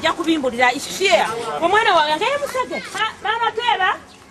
ajja kubimbulira ishia omwana wange ngeye musege mama teba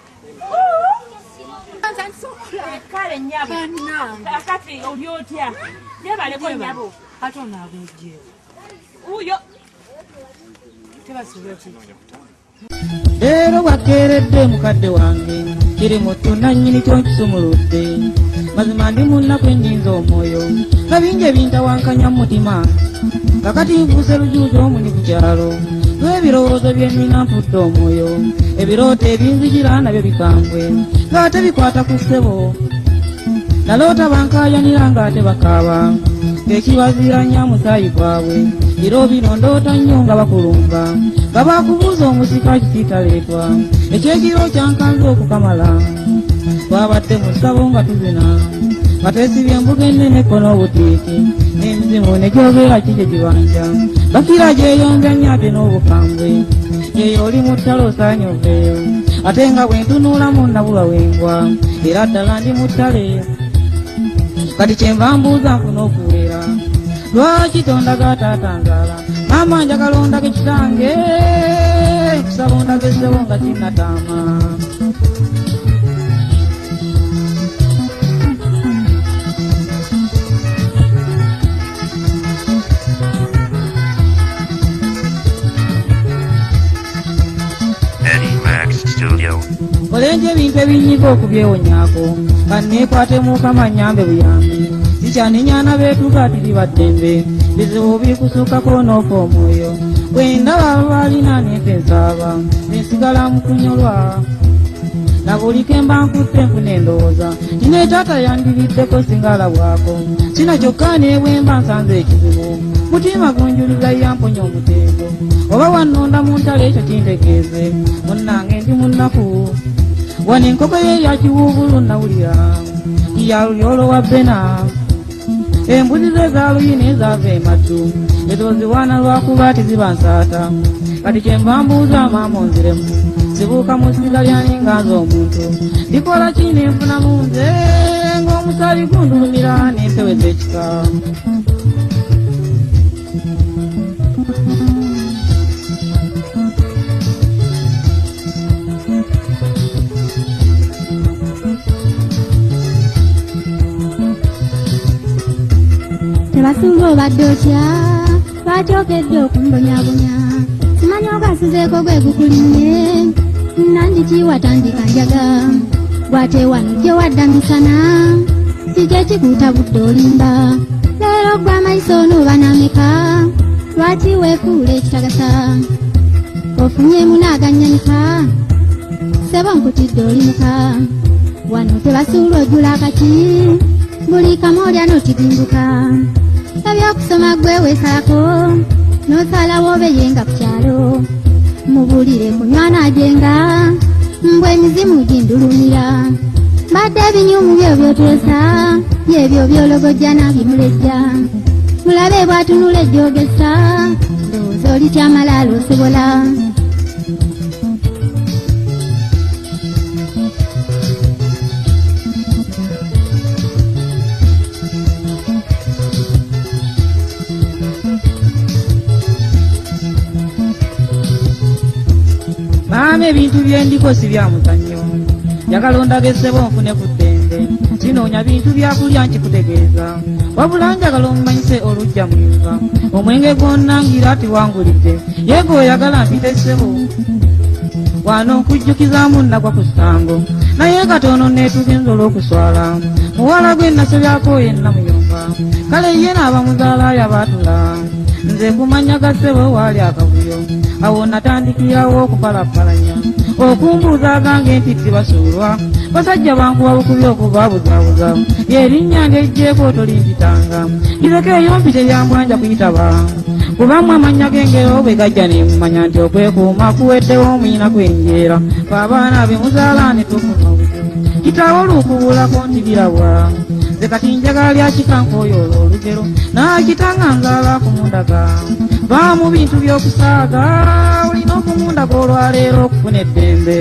kale nyabo akati olyotya yebaleko nyabo atona abejje uyo tebasubeti Ero wakeredde mukadde wange kiri mutu nannyini kyokisumuludde mazima ndi munnaku ennyinza omwoyo kabinje bintawankanya mu mutima kakati nfuuse lujuujo omuli ku kyalo lw'ebirowoozo bye nnina nfudde omwoyo ebirooto ebinzijira nabyo bikambwe ng'ate bikwata ku ssebo naloota bankaayanira ng'ate bakaaba ng'ekibaziiranya musaayi gwabwe biro bino ndoota nnyo nga bakulumba nga baakubuuza omusika kitiitaleetwa ekyekiro kyankanze okukamala twabadde mu ssabo nga tuzina nga twesibye embuga enneneko n'obutiiki n'emizimu ne gyogera kikye kibanja bakira gyeyonja nnyo ate n'obukambwe yeyo oli mu ttale osaanye oveeyo ate nga bwe ntunuulamu nabulwa wengwa era ddala ndi mu ttale kati kyenva mbuuza nfuna okuwera lwaki tondaga taata nzaala maama njagala ondage kitange kusaba ondage ssebo nga kinnataama olenje ebintu ebinyiga okubyewonyaako kanneekwate mukama nnyambe buyambi sikyanenyaana beetuga tiri baddembe bizibu bikusuukako n'ofa omwoyo bwendaba balina nefe nsaaba nensigala mu kunyolwa na buli kemba nkutte nfuna endowooza kino etaata yandiriddeko singalabwako kino kyokka neebwemba nsanze ekizibu mutima gunjuliza yamponya omuteego oba wannonda mu ntalo ekyo kintegeeze munnange ndi munnaku wano enkoko ye yakiwuubulu nawulira yalulyolo wa bbena embuzi ze zaaluyina ezaava emaddu ezo ziwaana lwakuba tiziba nsaata kati kyenva mbuuza maama onziremu sibuuka mu ssiga lyani nga nze omuntu ndikola ki nenfunamu nze ng'omusaayi gundumira n'empeweza ekika Tebasinga obadde otya lwaki okedde okumbonyabonya simanyi ogasizeeko gwe gukulimye nandiki watandika njaga gwate wano gye waddambisana kiki ekikuuta budde olimba leero gwa amaiso n'oba n'ameka lwaki weefuula ekitagasa ofunye munaagannyanyika sebo nkutidde olimuka wano tebasuula ojjula akati buli kamoolya n'okiginduka ebyokusoma gwe weesalako n'osalawo obeyenga ku kyalo mubulire kunywana ajenga mbwe emizimu gindulumira mbadde ebinyumu byo byoteesa byebyo byologojja nabimulejja mulabe bwatunula ejjogesa ndowooza oli kyamalaalo osobola maama ebintu byendiko si bya muzannyo njagala ondage ssebo nfune ku ddembe kinoonya bintu byakulya nkikutegeeza wabula njagala omumanyise olujja muyuza omwenge gwonnangira tiwangulidde yeego oyagala mpite ssebo wano nkujjukizaamu nnagwa ku ssango naye katono neetugenza olw'okuswala muwala gwe nasobyako yenna muyomba kale ye n'abamuzaalaaya baatula nze kumanyaga ssebo waali akavuyo awo natandikirawo okupalapalanya okumbuuza agange nti tibasuulwa basajja bankuba bukubi okubabuzaabuza yerinnya ng'ejjeeko tolimpitanga irekeeyo mpite byambwanja kuyitaba kubamu amannya g'engero bwe gajja ne mumanya nti okwekuuma kuweddewo omuyina kwenjeera faabaana be muzaala ne tufuna obuzibu kitaawo oluukubulako nti birabwa nze kati njagala lyakikanka oyo olwo olugero naakitanga nzaala kumundaga va mu bintu by'okusaaga olina okumundaga olwaleero okufuna eddembe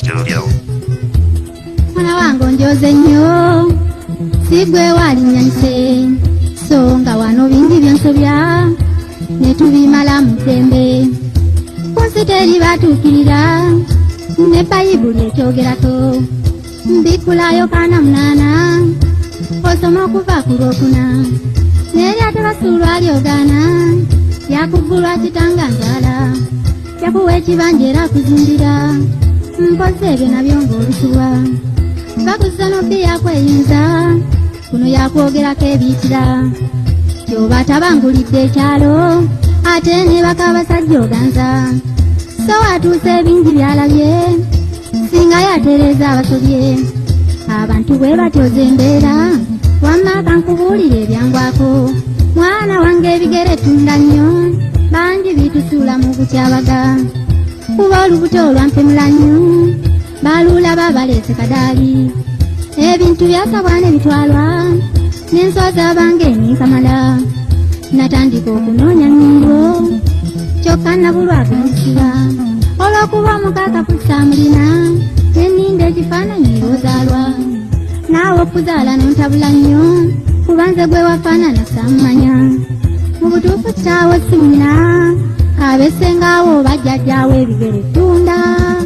kyogerawo. Mwana wange onjoze nnyo sigwe walinnyanyise so nga wano bingi byonsobya ne tubimala mu ddembe kunsi teri batuukirira ne bayibuli ekyogerako mbikulayo kaana 8 osoma okuva ku Lwokuna neeri ate basuulwa lyogaana yakuggulwa kitanga nzaala yakuwa ekibanja era akuzimbira mpozi ebyo nabyo ng'olusubwa bakusanobi yakweyinza kuno yakwogerako ebiitira kyoba tabangulidde ekyalo ate ne bakabasajja oganza so atuuse ebingi byalabye singa yatereeza abasobye abantu bwe batyoza embeera wamma kankubuulire ebyangwako mwana wange ebigere tunda nnyo bangi bitusuula mu bukyabaga kuba olubuto olwampemula nnyo baalulaba baleese kadaali ebintu byasabwa ne bitwalwa n'enswa z'abange ninkamala natandika okunoonya nnyo kyokka nabulwa ag'omusiba olw'okuba omukaka kusaamulina nenninda ekifaananyi olw'ozaalwa naawe okuzaala nontabula nnyo kubanze gwe wafaanana saamumanya mu butuufu kitaawo simuna kabesengawo bajjajjaawo ebigere tunda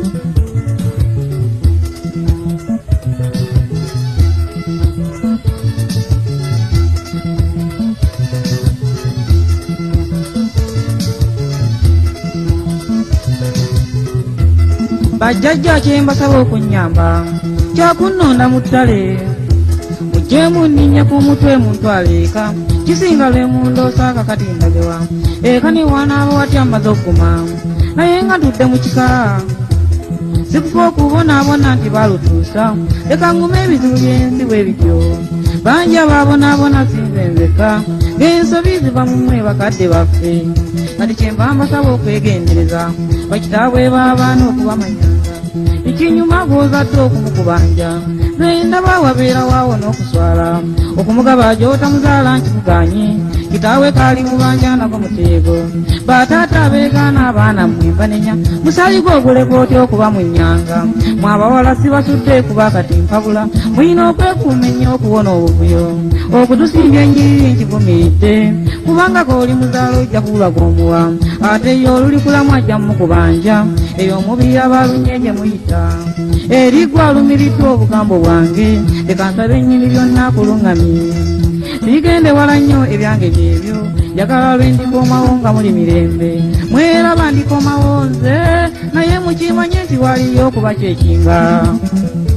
bajjajja kyembasaba okunnyamba kyakunnonda mu ttale mujjeemu nninnya ku mutwe muntwale eka kisinga lwe mundoosa akakatindagewa eka niwanaaba watya mmaze okuguma naye nga tudde mu kika sikufa okubonaabona nti balutuusa leka ngume ebizibu by'ensi bwe bityo bangi abaabonaabona sinze nzeka ng'ensobi ziva mu mmwe bakadde baffe kati kyemba mbasaba okwegendereza bakitaabwe b'abaana okubamanyanga ekinyuma gw'ozadde okumukubanja nendaba wabeera waawo n'okuswala okumugaba gy'otamuzaala nkikuganye kitaawe kaali mubanja nako muteego bataata abeegaana abaana mmwe mbanenya musaligo oguleka otya okuba mu nnyanga mwabawala sibasudde kuba kati mpabula mulina okwekuuma ennyo okuwona obuvuyo okutusimbya enjiriri nkivumiridde kubanga kooli muzaalo ojja kubulwa gw'omuwa ate yo olulikulamu ajja mukubanja eyo omubiri abaalunye gye muyita erigwa alumiriddwa obugambo bwange leka nsabe ennyini byonna akulungamye bigende wala nnyo ebyange byebyo njagala lwe ndikoomawo nga muli mirembe mweraba ndikoomawo nze naye mukimanye nti waliyo okuba kyekinga